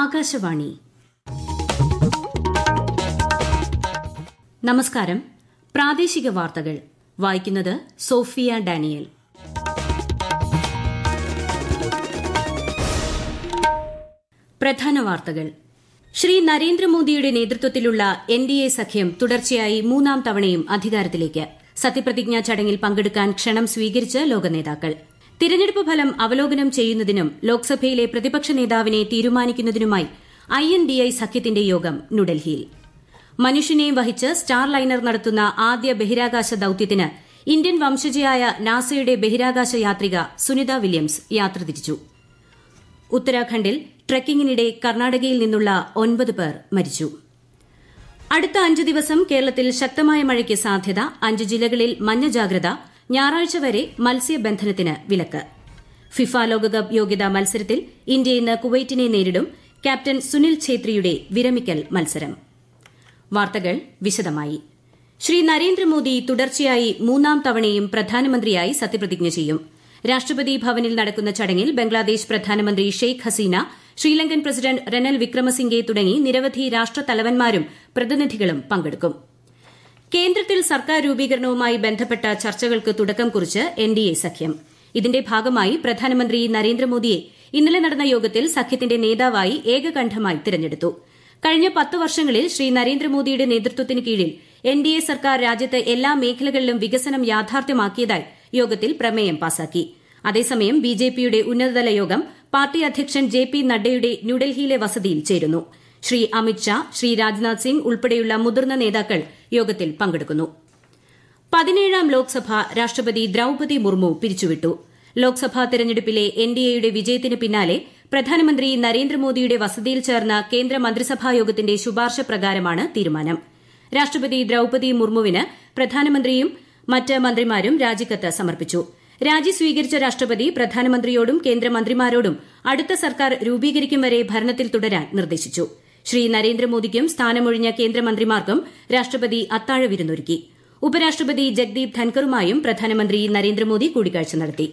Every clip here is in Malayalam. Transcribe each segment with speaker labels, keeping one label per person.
Speaker 1: ആകാശവാണി. നമസ്കാരം. പ്രാദേശിക വാർത്തകൾ വായിക്കുന്നത് സോഫിയ ഡാനിയൽ. പ്രധാന വാർത്തകൾ. ശ്രീ നരേന്ദ്രമോദിയുടെ നേതൃത്വത്തിലുള്ള എൻഡിഎ സഖ്യം തുടർച്ചയായി മൂന്നാം തവണയും അധികാരത്തിലേക്ക്. സത്യപ്രതിജ്ഞാ ചടങ്ങിൽ പങ്കെടുക്കാൻ ക്ഷണം സ്വീകരിച്ച് ലോകനേതാക്കൾ. തിരഞ്ഞെടുപ്പ് ഫലം അവലോകനം ചെയ്യുന്നതിനും ലോക്സഭയിലെ പ്രതിപക്ഷ നേതാവിനെ തീരുമാനിക്കുന്നതിനുമായി INDI സഖ്യത്തിന്റെ യോഗം ന്യൂഡൽഹിയിൽ. മനുഷ്യനെയും വഹിച്ച് സ്റ്റാർ ലൈനർ നടത്തുന്ന ആദ്യ ബഹിരാകാശ ദൌത്യത്തിന് ഇന്ത്യൻ വംശജയായ നാസയുടെ ബഹിരാകാശ യാത്രിക സുനിത വില്യംസ് യാത്ര തിരിച്ചു. ഉത്തരാഖണ്ഡിൽ ട്രെക്കിംഗിനിടെ കർണാടകയിൽ നിന്നുള്ള 9 പേർ മരിച്ചു. അടുത്ത 5 ദിവസം കേരളത്തിൽ ശക്തമായ മഴയ്ക്ക് സാധ്യത. 5 ജില്ലകളിൽ മഞ്ഞ ജാഗ്രത. ഞായറാഴ്ച വരെ മത്സ്യബന്ധനത്തിന് വിലക്ക്. ഫിഫ ലോകകപ്പ് യോഗ്യതാ മത്സരത്തിൽ ഇന്ത്യ ഇന്ന് കുവൈറ്റിനെ നേരിടും. ക്യാപ്റ്റൻ സുനിൽ ഛേത്രിയുടെ വിരമിക്കൽ മത്സരം. വാർത്തകൾ വിശദമായി. ശ്രീ നരേന്ദ്രമോദി തുടർച്ചയായി മൂന്നാം തവണയും പ്രധാനമന്ത്രിയായി സത്യപ്രതിജ്ഞ ചെയ്യും. രാഷ്ട്രപതി ഭവനിൽ നടക്കുന്ന ചടങ്ങിൽ ബംഗ്ലാദേശ് പ്രധാനമന്ത്രി ഷെയ്ഖ് ഹസീന, ശ്രീലങ്കൻ പ്രസിഡന്റ് റെനിൽ വിക്രമസിംഗെ തുടങ്ങി നിരവധി രാഷ്ട്രത്തലവന്മാരും പ്രതിനിധികളും പങ്കെടുക്കും. കേന്ദ്രത്തിൽ സർക്കാർ രൂപീകരണവുമായി ബന്ധപ്പെട്ട ചർച്ചകൾക്ക് തുടക്കം കുറിച്ച് എൻഡിഎ സഖ്യം. ഇതിന്റെ ഭാഗമായി പ്രധാനമന്ത്രി നരേന്ദ്രമോദിയെ ഇന്നലെ നടന്ന യോഗത്തിൽ സഖ്യത്തിന്റെ നേതാവായി ഏകകണ്ഠമായി തിരഞ്ഞെടുത്തു. കഴിഞ്ഞ 10 വർഷങ്ങളിൽ ശ്രീ നരേന്ദ്രമോദിയുടെ നേതൃത്വത്തിന് കീഴിൽ എൻഡിഎ സർക്കാർ രാജ്യത്ത് എല്ലാ മേഖലകളിലും വികസനം യാഥാർത്ഥ്യമാക്കിയതായി യോഗത്തിൽ പ്രമേയം പാസാക്കി. അതേസമയം ബിജെപിയുടെ ഉന്നതതല യോഗം പാർട്ടി അധ്യക്ഷൻ JP നഡ്ഡയുടെ ന്യൂഡൽഹിയിലെ വസതിയിൽ ചേരുന്നു. ശ്രീ അമിത്ഷാ, ശ്രീ രാജ്നാഥ് സിംഗ് ഉൾപ്പെടെയുള്ള മുതിർന്ന നേതാക്കൾ യോഗത്തിൽ പങ്കെടുക്കുന്നു. 17ാം ലോക്സഭ രാഷ്ട്രപതി ദ്രൌപതി മുർമു പിരിച്ചുവിട്ടു. ലോക്സഭാ തെരഞ്ഞെടുപ്പിലെ എൻഡിഎയുടെ വിജയത്തിന് പിന്നാലെ പ്രധാനമന്ത്രി നരേന്ദ്രമോദിയുടെ വസതിയിൽ ചേർന്ന കേന്ദ്ര മന്ത്രിസഭാ യോഗത്തിന്റെ ശുപാർശ പ്രകാരമാണ് തീരുമാനം. രാഷ്ട്രപതി ദ്രൌപതി മുർമുവിന് പ്രധാനമന്ത്രിയും മറ്റ് മന്ത്രിമാരും രാജിക്കത്ത് സമർപ്പിച്ചു. രാജി സ്വീകരിച്ച രാഷ്ട്രപതി പ്രധാനമന്ത്രിയോടും കേന്ദ്രമന്ത്രിമാരോടും അടുത്ത സർക്കാർ രൂപീകരിക്കും വരെ ഭരണത്തിൽ തുടരാൻ നിർദ്ദേശിച്ചു. ശ്രീ നരേന്ദ്രമോദിക്കും സ്ഥാനമൊഴിഞ്ഞ കേന്ദ്രമന്ത്രിമാർക്കും രാഷ്ട്രപതി അത്താഴ വിരുന്നൊരുക്കി. ഉപരാഷ്ട്രപതി ജഗ്ദീപ് ധൻകറുമായും പ്രധാനമന്ത്രി നരേന്ദ്രമോദി കൂടിക്കാഴ്ച നടത്തി.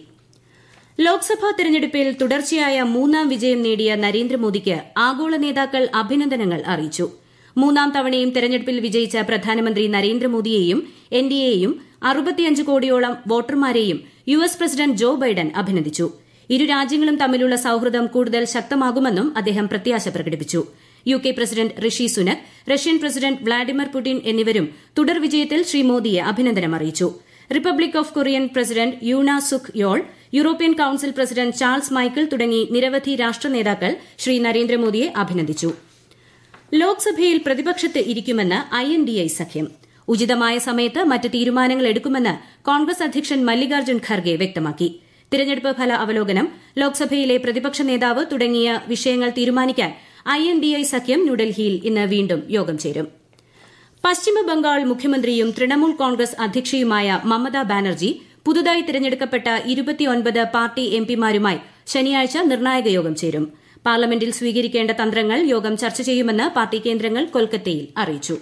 Speaker 1: ലോക്സഭാ തെരഞ്ഞെടുപ്പിൽ തുടർച്ചയായ മൂന്നാം വിജയം നേടിയ നരേന്ദ്രമോദിക്ക് ആഗോള നേതാക്കൾ അഭിനന്ദനങ്ങൾ അറിയിച്ചു. മൂന്നാം തവണയും തെരഞ്ഞെടുപ്പിൽ വിജയിച്ച പ്രധാനമന്ത്രി നരേന്ദ്രമോദിയെയും എൻഡിഎയെയും 65 കോടിയോളം വോട്ടർമാരെയും US പ്രസിഡന്റ് ജോ ബൈഡൻ അഭിനന്ദിച്ചു. ഇരു രാജ്യങ്ങളും തമ്മിലുള്ള സൌഹൃദം കൂടുതൽ ശക്തമാകുമെന്നും അദ്ദേഹം പ്രത്യാശ പ്രകടിപ്പിച്ചു. UK president Rishi Sunak, Russian president Vladimir Putin എന്നിവരും തുടർ വിജയത്തിൽ ശ്രീ മോദിയെ അഭിനന്ദനം അറിയിച്ചു. Republic of Korean president Yoon Suk Yeol, European council president Charles Michel തുടങ്ങി നിരവധി രാഷ്ട്ര നേതാക്കൾ ശ്രീ നരേന്ദ്രമോദിയെ അഭിനന്ദിച്ചു. ലോക്സഭയിൽ പ്രതിപക്ഷത്ത് ഇരിക്കുമെന്ന് INDI സഖ്യം. ഉചിതമായ സമയത്ത് മറ്റ് തീരുമാനങ്ങൾ എടുക്കുമെന്ന് കോൺഗ്രസ് അധ്യക്ഷൻ മല്ലികാർജ്ജുൻ ഖർഗെ വ്യക്തമാക്കി. തിരഞ്ഞെടുപ്പ് ഫല അവലോകനം, ലോക്സഭയിലെ പ്രതിപക്ഷ നേതാവ് തുടങ്ങിയ വിഷയങ്ങൾ തീരുമാനിക്കാൻ INDI സഖ്യം ന്യൂഡൽഹിയിൽ ഇന്ന് വീണ്ടും യോഗം ചേരും. പശ്ചിമബംഗാൾ മുഖ്യമന്ത്രിയും തൃണമൂൽ കോൺഗ്രസ് അധ്യക്ഷയുമായ മമതാ ബാനർജി പുതുതായി തിരഞ്ഞെടുക്കപ്പെട്ട 29 പാർട്ടി എംപിമാരുമായി ശനിയാഴ്ച നിർണായക യോഗം ചേരും. പാർലമെന്റിൽ സ്വീകരിക്കേണ്ട തന്ത്രങ്ങൾ യോഗം ചർച്ച ചെയ്യുമെന്ന് പാർട്ടി കേന്ദ്രങ്ങൾ കൊൽക്കത്തയിൽ അറിയിച്ചു.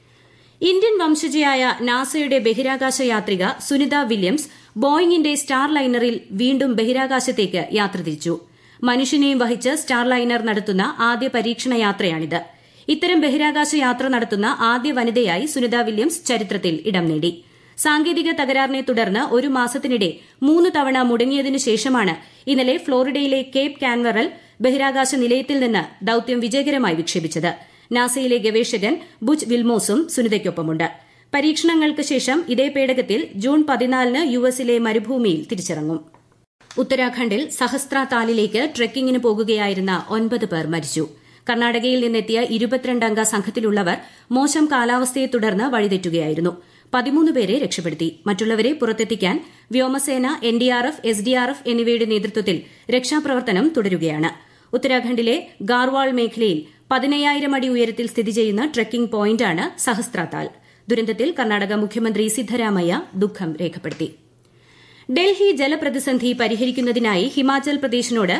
Speaker 1: ഇന്ത്യൻ വംശജയായ നാസയുടെ ബഹിരാകാശ യാത്രിക സുനിത വില്യംസ് ബോയിങ്ങിന്റെ സ്റ്റാർ ലൈനറിൽ വീണ്ടും ബഹിരാകാശത്തേക്ക് യാത്ര തിരിച്ചു. മനുഷ്യനെയും വഹിച്ച് സ്റ്റാർ ലൈനർ നടത്തുന്ന ആദ്യ പരീക്ഷണ യാത്രയാണിത്. ഇത്തരം ബഹിരാകാശ യാത്ര നടത്തുന്ന ആദ്യ വനിതയായി സുനിത വില്യംസ് ചരിത്രത്തിൽ ഇടം നേടി. സാങ്കേതിക തകരാറിനെ തുടർന്ന് 1 മാസത്തിനിടെ 3 തവണ മുടങ്ങിയതിനു ശേഷമാണ് ഇന്നലെ ഫ്ലോറിഡയിലെ കേപ്പ് കാൻവറൽ ബഹിരാകാശ നിലയത്തിൽ നിന്ന് ദൌത്യം വിജയകരമായി വിക്ഷേപിച്ചത്. നാസയിലെ ഗവേഷകൻ ബുച്ച് വിൽമോസും സുനിതയ്ക്കൊപ്പമുണ്ട്. പരീക്ഷണങ്ങൾക്ക് ശേഷം ഇതേ പേടകത്തിൽ ജൂൺ 14-ന് USലെ മരുഭൂമിയിൽ തിരിച്ചിറങ്ങും. ഉത്തരാഖണ്ഡിൽ സഹസ്ത്ര താലിലേക്ക് ട്രെക്കിംഗിന് പോകുകയായിരുന്ന 9 പേർ മരിച്ചു. കർണാടകയിൽ നിന്നെത്തിയ 22 അംഗ സംഘത്തിലുള്ളവർ മോശം കാലാവസ്ഥയെ തുടർന്ന് വഴിതെറ്റുകയായിരുന്നു. 13 പേരെ രക്ഷപ്പെടുത്തി. മറ്റുള്ളവരെ പുറത്തെത്തിക്കാൻ വ്യോമസേന, NDRF, SDRF എന്നിവയുടെ നേതൃത്വത്തിൽ രക്ഷാപ്രവർത്തനം തുടരുകയാണ്. ഉത്തരാഖണ്ഡിലെ ഗാർവാൾ മേഖലയിൽ 15,000 അടി ഉയരത്തിൽ സ്ഥിതി ചെയ്യുന്ന ട്രെക്കിംഗ് പോയിന്റാണ് സഹസ്ത്രതാൽ. ദുരന്തത്തിൽ കർണാടക മുഖ്യമന്ത്രി സിദ്ധരാമയ്യ ദുഃഖം രേഖപ്പെടുത്തി. ഡൽഹി ജലപ്രതിസന്ധി പരിഹരിക്കുന്നതിനായി ഹിമാചൽ പ്രദേശിനോട്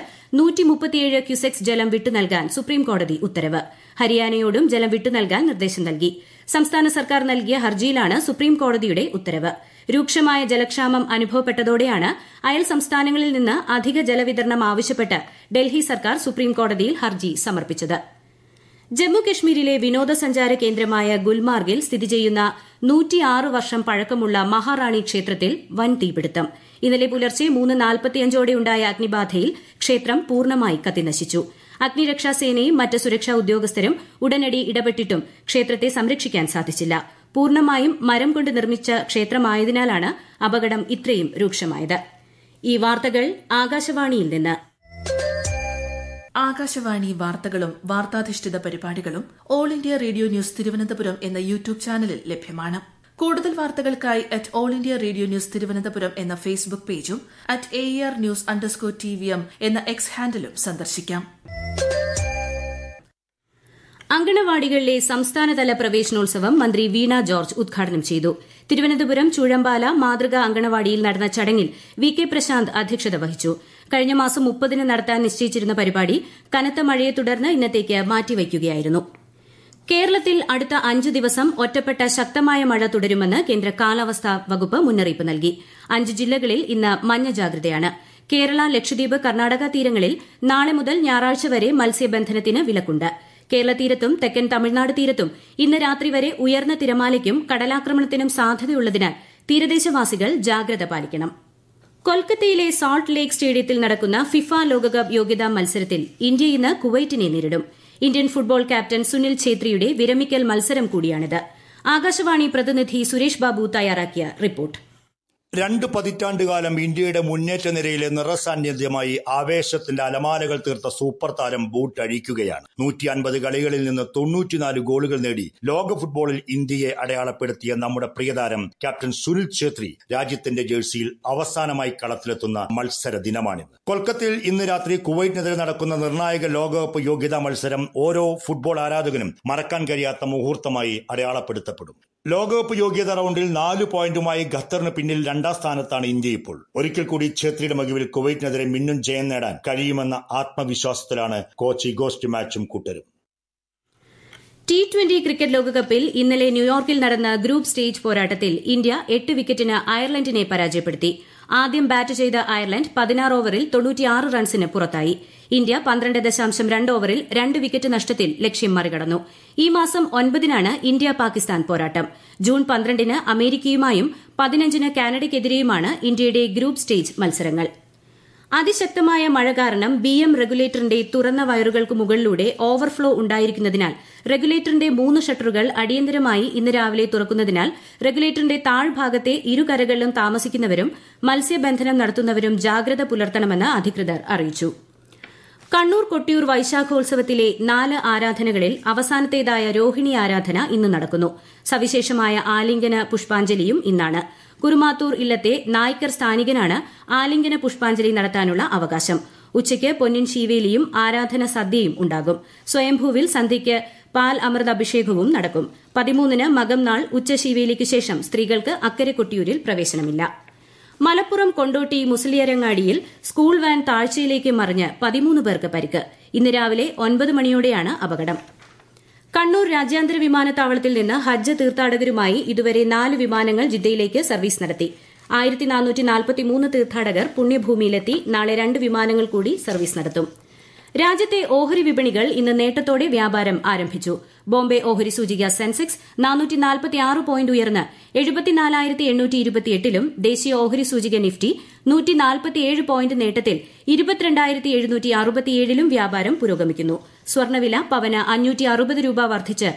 Speaker 1: 137 ക്യൂസെക്സ് ജലം വിട്ടുനൽകാൻ സുപ്രീംകോടതി ഉത്തരവ്. ഹരിയാനയോടും ജലം വിട്ടുനൽകാൻ നിർദ്ദേശം നൽകി. സംസ്ഥാന സർക്കാർ നൽകിയ ഹർജിയിലാണ് സുപ്രീംകോടതിയുടെ ഉത്തരവ്. രൂക്ഷമായ ജലക്ഷാമം അനുഭവപ്പെട്ടതോടെയാണ് അയൽ സംസ്ഥാനങ്ങളിൽ നിന്ന് അധിക ജലവിതരണം ആവശ്യപ്പെട്ട് ഡൽഹി സർക്കാർ സുപ്രീംകോടതിയിൽ ഹർജി സമർപ്പിച്ചത്. ജമ്മുകശ്മീരിലെ വിനോദസഞ്ചാര കേന്ദ്രമായ ഗുൽമാർഗിൽ സ്ഥിതി ചെയ്യുന്ന 106 വർഷം പഴക്കമുള്ള മഹാറാണി ക്ഷേത്രത്തിൽ വൻ തീപിടുത്തം. ഇന്നലെ പുലർച്ചെ 3:45ഓടെയുണ്ടായ അഗ്നിബാധയിൽ ക്ഷേത്രം പൂർണ്ണമായി കത്തിനശിച്ചു. അഗ്നിരക്ഷാസേനയും മറ്റ് സുരക്ഷാ ഉദ്യോഗസ്ഥരും ഉടനടി ഇടപെട്ടിട്ടും ക്ഷേത്രത്തെ സംരക്ഷിക്കാൻ സാധിച്ചില്ല. പൂർണ്ണമായും മരം കൊണ്ട് നിർമ്മിച്ച ക്ഷേത്രമായതിനാലാണ് അപകടം ഇത്രയും രൂക്ഷമായത്. ഈ വാർത്തകൾ ആകാശവാണിയിൽ നിന്ന്.
Speaker 2: ആകാശവാണി വാർത്തകളും വാർത്താധിഷ്ഠിത പരിപാടികളും all India radio news Thiruvananthapuram എന്ന യൂട്യൂബ് ചാനലിൽ ലഭ്യമാണ്. കൂടുതൽ വാർത്തകൾക്കായി @all India radio news Thiruvananthapuram എന്ന ഫേസ്ബുക്ക് പേജും @AER_News_TVM എന്ന എക്സ് ഹാൻഡിലും സന്ദർശിക്കാം.
Speaker 1: അങ്കണവാടികളിലെ സംസ്ഥാനതല പ്രവേശനോത്സവം മന്ത്രി വീണ ജോർജ് ഉദ്ഘാടനം ചെയ്തു. തിരുവനന്തപുരം ചൂഴമ്പാല മാതൃകാ അങ്കണവാടിയിൽ നടന്ന ചടങ്ങിൽ വി കെ പ്രശാന്ത് അധ്യക്ഷത വഹിച്ചു. കഴിഞ്ഞ മാസം 30-ന് നടത്താൻ നിശ്ചയിച്ചിരുന്ന പരിപാടി കനത്ത മഴയെ തുടർന്ന് ഇന്നത്തേക്ക് മാറ്റിവയ്ക്കുകയായിരുന്നു. കേരളത്തിൽ അടുത്ത 5 ദിവസം ഒറ്റപ്പെട്ട ശക്തമായ മഴ തുടരുമെന്ന് കേന്ദ്ര കാലാവസ്ഥാ വകുപ്പ് മുന്നറിയിപ്പ് നൽകി. 5 ജില്ലകളിൽ ഇന്ന് മഞ്ഞ ജാഗ്രതയാണ്. കേരള, ലക്ഷദ്വീപ്, കർണാടക തീരങ്ങളിൽ നാളെ മുതൽ ഞായറാഴ്ച വരെ മത്സ്യബന്ധനത്തിന് വിലക്കുണ്ട്. കേരള തീരത്തും തെക്കൻ തമിഴ്നാട് തീരത്തും ഇന്ന് രാത്രി വരെ ഉയർന്ന തിരമാലയ്ക്കും കടലാക്രമണത്തിനും സാധ്യതയുള്ളതിനാൽ തീരദേശവാസികൾ ജാഗ്രത പാലിക്കണം. കൊൽക്കത്തയിലെ സാൾട്ട് ലേക്ക് സ്റ്റേഡിയത്തിൽ നടക്കുന്ന ഫിഫ ലോകകപ്പ് യോഗ്യതാ മത്സരത്തിൽ ഇന്ത്യ ഇന്ന് കുവൈറ്റിനെ നേരിടും. ഇന്ത്യൻ ഫുട്ബോൾ ക്യാപ്റ്റൻ സുനിൽ ഛേത്രിയുടെ വിരമിക്കൽ മത്സരം കൂടിയാണിത്. ആകാശവാണി പ്രതിനിധി സുരേഷ് ബാബു തയ്യാറാക്കിയ റിപ്പോർട്ട്.
Speaker 3: 2 പതിറ്റാണ്ടുകാലം ഇന്ത്യയുടെ മുന്നേറ്റ നിരയിലെ നിറസാന്നിധ്യമായി ആവേശത്തിന്റെ അലമാലകൾ തീർത്ത സൂപ്പർ താരം ബൂട്ട് അഴിക്കുകയാണ്. 150 കളികളിൽ നിന്ന് 94 ഗോളുകൾ നേടി ലോക ഫുട്ബോളിൽ ഇന്ത്യയെ അടയാളപ്പെടുത്തിയ നമ്മുടെ പ്രിയതാരം ക്യാപ്റ്റൻ സുനിൽ ഛേത്രി രാജ്യത്തിന്റെ ജേഴ്സിയിൽ അവസാനമായി കളത്തിലെത്തുന്ന മത്സര ദിനമാണിന്ന്. കൊൽക്കത്തയിൽ ഇന്ന് രാത്രി കുവൈറ്റിനെതിരെ നടക്കുന്ന നിർണായക ലോകകപ്പ് യോഗ്യതാ മത്സരം ഓരോ ഫുട്ബോൾ ആരാധകനും മറക്കാൻ കഴിയാത്ത മുഹൂർത്തമായി അടയാളപ്പെടുത്തപ്പെടും. ലോകകപ്പ് യോഗ്യതാ റൌണ്ടിൽ 4 പോയിന്റുമായി ഖത്തറിന് പിന്നിൽ 2ാം സ്ഥാനത്താണ് ഇന്ത്യ ഇപ്പോൾ. ഒരിക്കൽ കൂടി ഛേത്രിയുടെ മികവിൽ കുവൈറ്റിനെതിരെ മിന്നും ജയം നേടാൻ കഴിയുമെന്ന ആത്മവിശ്വാസത്തിലാണ് കോച്ച് ഇഗോസ്റ്റ് മാച്ചും കൂട്ടരും.
Speaker 1: T20 ക്രിക്കറ്റ് ലോകകപ്പിൽ ഇന്നലെ ന്യൂയോർക്കിൽ നടന്ന ഗ്രൂപ്പ് സ്റ്റേജ് പോരാട്ടത്തിൽ ഇന്ത്യ 8 വിക്കറ്റിന് അയർലൻഡിനെ പരാജയപ്പെടുത്തി. ആദ്യം ബാറ്റ് ചെയ്ത അയർലൻഡ് 16 ഓവറിൽ 96 റൺസിന് പുറത്തായി. ഇന്ത്യ 12.2 ഓവറിൽ 2 വിക്കറ്റ് നഷ്ടത്തിൽ ലക്ഷ്യം മറികടന്നു. ഈ മാസം 9-നാണ് ഇന്ത്യ പാകിസ്ഥാൻ പോരാട്ടം. ജൂൺ 12-ന് അമേരിക്കയുമായും 15-ന് കാനഡയ്ക്കെതിരെയുമാണ് ഇന്ത്യയുടെ ഗ്രൂപ്പ് സ്റ്റേജ് മത്സരങ്ങൾ. അതിശക്തമായ മഴ കാരണം BM റെഗുലേറ്ററിന്റെ തുറന്ന വയറുകൾക്ക് മുകളിലൂടെ ഓവർഫ്ലോ ഉണ്ടായിരിക്കുന്നതിനാൽ റെഗുലേറ്ററിന്റെ 3 ഷട്ടറുകൾ അടിയന്തരമായി ഇന്ന് രാവിലെ തുറക്കുന്നതിനാൽ റെഗുലേറ്ററിന്റെ താഴ്ഭാഗത്തെ ഇരുകരകളിലും താമസിക്കുന്നവരും മത്സ്യബന്ധനം നടത്തുന്നവരും ജാഗ്രത പുലർത്തണമെന്ന് അധികൃതർ അറിയിച്ചു. കണ്ണൂർ കൊട്ടിയൂർ വൈശാഖോത്സവത്തിലെ 4 ആരാധനകളിൽ അവസാനത്തേതായ രോഹിണി ആരാധന ഇന്ന് നടക്കുന്നു. സവിശേഷമായ ആലിംഗന പുഷ്പാഞ്ജലിയും ഇന്നാണ്. കുറുമാത്തൂർ ഇല്ലത്തെ നായ്ക്കർ സ്ഥാനികനാണ് ആലിംഗന പുഷ്പാഞ്ജലി നടത്താനുള്ള അവകാശം. ഉച്ചയ്ക്ക് പൊന്നിൻ ശീവേലിയും ആരാധന സദ്യയും ഉണ്ടാകും. സ്വയംഭൂവിൽ സന്ധ്യയ്ക്ക് പാൽ അമൃത അഭിഷേകവും നടക്കും. 13-ന് മകം നാൾ ഉച്ചശീവേലിക്ക് ശേഷം സ്ത്രീകൾക്ക് അക്കരെ കൊട്ടിയൂരിൽ പ്രവേശനമില്ല. മലപ്പുറം കൊണ്ടോട്ടി മുസലിയരങ്ങാടിയിൽ സ്കൂൾ വാൻ താഴ്ചയിലേക്ക് മറിഞ്ഞ് 13 പേർക്ക് പരിക്ക്. ഇന്ന് രാവിലെ 9 മണിയോടെയാണ് അപകടം. കണ്ണൂർ രാജ്യാന്തര വിമാനത്താവളത്തിൽ നിന്ന് ഹജ്ജ് തീർത്ഥാടകരുമായി ഇതുവരെ 4 വിമാനങ്ങൾ ജിദ്ദയിലേക്ക് സർവീസ് നടത്തി. 1443 തീർത്ഥാടകർ പുണ്യഭൂമിയിലെത്തി. നാളെ 2 വിമാനങ്ങൾ കൂടി സർവീസ് നടത്തും. രാജ്യത്തെ ഓഹരി വിപണികൾ ഇന്ന് നേട്ടത്തോടെ വ്യാപാരം ആരംഭിച്ചു. ബോംബെ ഓഹരി സൂചിക സെൻസെക്സ് 446 പോയിന്റ് ഉയർന്ന് 74,828-ലും ദേശീയ ഓഹരി സൂചിക നിഫ്റ്റി 147 പോയിന്റ് നേട്ടത്തിൽ 22,767-ലും വ്യാപാരം പുരോഗമിക്കുന്നു. സ്വർണ്ണവില പവന് 560 രൂപ വർദ്ധിച്ച്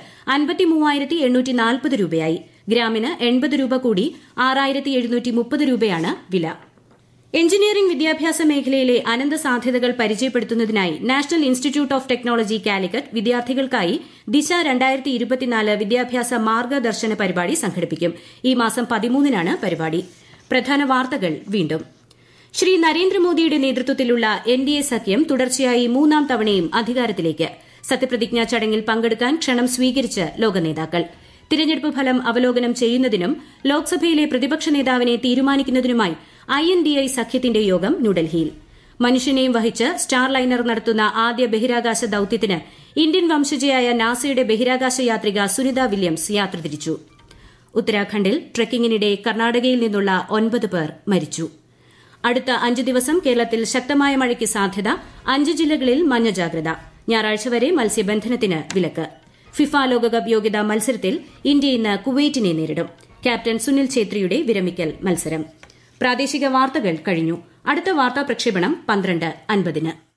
Speaker 1: 53,840 രൂപയായി. ഗ്രാമിന് 80 രൂപ കൂടി 6,730 രൂപയാണ് വില. എഞ്ചിനീയറിംഗ് വിദ്യാഭ്യാസ മേഖലയിലെ അനന്ത സാധ്യതകൾ പരിചയപ്പെടുത്തുന്നതിനായി national institute of technology Calicut വിദ്യാർത്ഥികൾക്കായി ദിശ 2024 വിദ്യാഭ്യാസ മാർഗദർശന പരിപാടി സംഘടിപ്പിക്കും. ഈ മാസം 13-നാണ് പരിപാടി. പ്രധാന വാർത്തകൾ വീണ്ടും. ശ്രീ നരേന്ദ്രമോദിയുടെ നേതൃത്വത്തിലുള്ള NDA സഖ്യം തുടർച്ചയായി 3ാം തവണയും അധികാരത്തിലേക്ക്. സത്യപ്രതിജ്ഞാ ചടങ്ങിൽ പങ്കെടുക്കാൻ ക്ഷണം സ്വീകരിച്ച് ലോകനേതാക്കൾ. തിരഞ്ഞെടുപ്പ് ഫലം അവലോകനം ചെയ്യുന്നതിനും ലോക്സഭയിലെ പ്രതിപക്ഷ നേതാവിനെ തീരുമാനിക്കുന്നതിനുമായി INDI സഖ്യത്തിന്റെ യോഗം ന്യൂഡൽഹിയിൽ. മനുഷ്യനെയും വഹിച്ച് സ്റ്റാർ ലൈനർ നടത്തുന്ന ആദ്യ ബഹിരാകാശ ദൌത്യത്തിന് ഇന്ത്യൻ വംശജയായ നാസയുടെ ബഹിരാകാശ യാത്രിക സുനിത വില്യംസ് യാത്ര തിരിച്ചു. ഉത്തരാഖണ്ഡിൽ ട്രെക്കിങ്ങിനിടെ കർണാടകയിൽ നിന്നുള്ള 9 പേർ മരിച്ചു. അടുത്ത 5 ദിവസം കേരളത്തിൽ ശക്തമായ മഴയ്ക്ക് സാധ്യത. 5 ജില്ലകളിൽ മഞ്ഞ ജാഗ്രത. ഞായറാഴ്ച വരെ മത്സ്യബന്ധനത്തിന് വിലക്ക്. ഫിഫ ലോകകപ്പ് യോഗ്യതാ മത്സരത്തിൽ ഇന്ത്യ ഇന്ന് കുവൈറ്റിനെ നേരിടും. ക്യാപ്റ്റൻ സുനിൽ ഛേത്രിയുടെ വിരമിക്കൽ മത്സരം. പ്രാദേശിക വാർത്തകൾ കഴിഞ്ഞു. അടുത്ത വാർത്താ പ്രക്ഷേപണം 12:50.